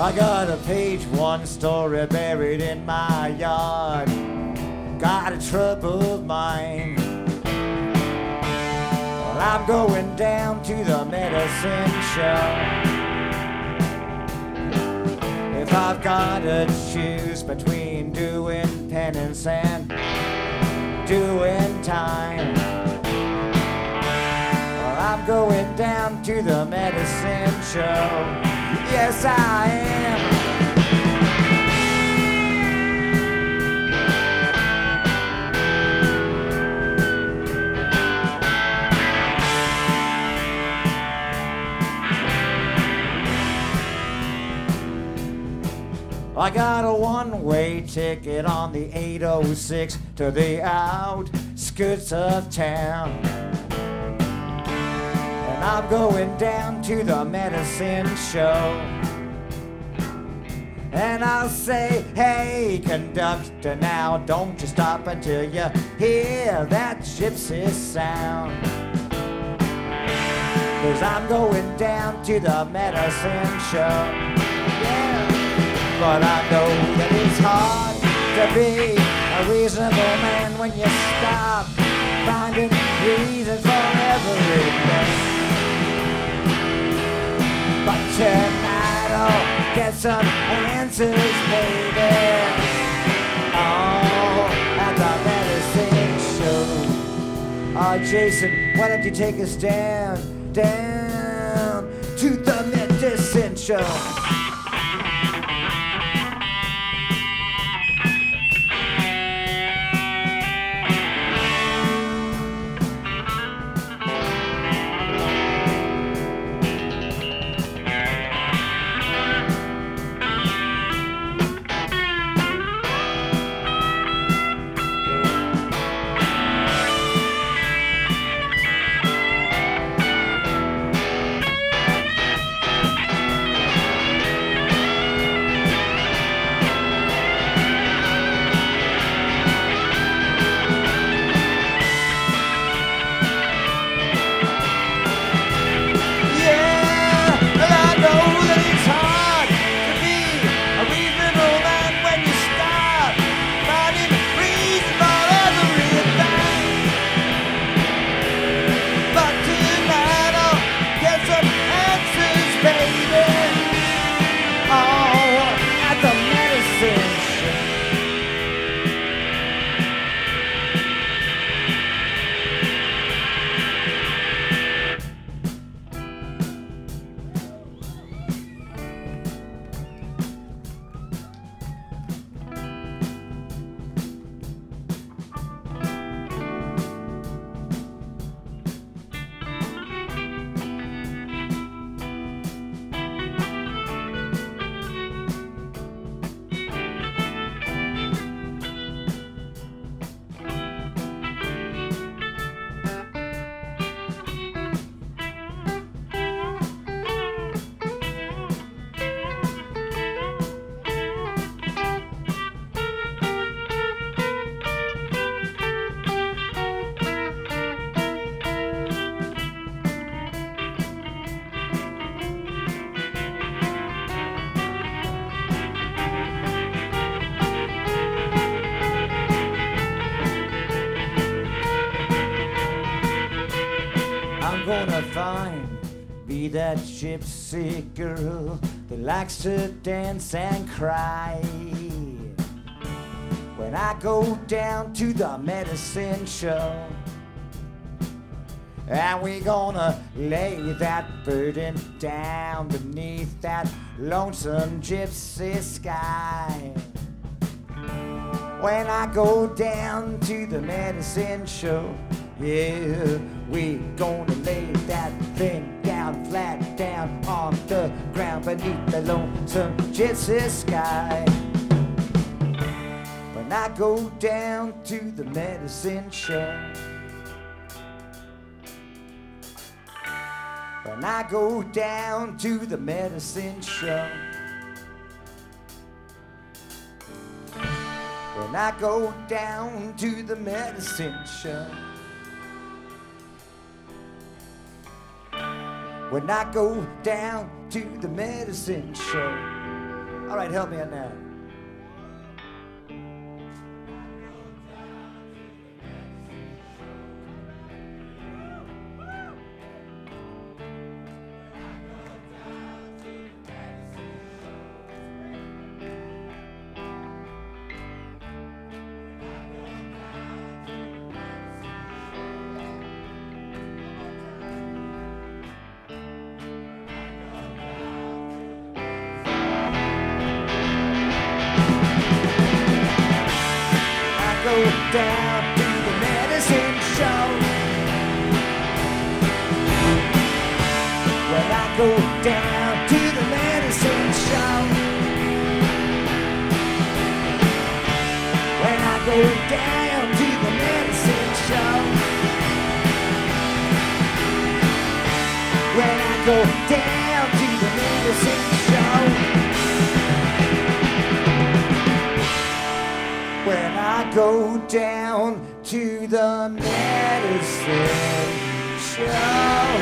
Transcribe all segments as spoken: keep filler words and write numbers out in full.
I got a page one story buried in my yard. Got a troubled mind. Well, I'm going down to the medicine show. If I've got to choose between doing penance and doing time, well, I'm going down to the medicine show. Yes, I am. I got a one-way ticket on the eight oh six to the outskirts of town. And I'm going down to the medicine show. And I'll say, hey, conductor, now don't you stop until you hear that gypsy sound. 'Cause I'm going down to the medicine show. Yeah. But I know that it's hard to be a reasonable man when you stop finding reasons for everything. But tonight I'll get some answers, baby. Oh, at the medicine show. Oh, Jason, why don't you take us down, down to the medicine show? I'm gonna find me that gypsy girl that likes to dance and cry. When I go down to the medicine show, and we gonna lay that burden down beneath that lonesome gypsy sky. When I go down to the medicine show, yeah, we gonna lay that thing down flat down on the ground beneath the lonesome gypsy sky. When I go down to the medicine show, when I go down to the medicine show, when I go down to the medicine show, when I go down to the medicine show, All right, help me on that. Go down to the medicine show. When I go down to the medicine show. When I go down to the medicine show. When I go down to the medicine show. When I go down to the medicine show.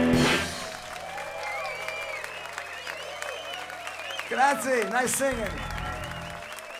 Grazie, nice singing.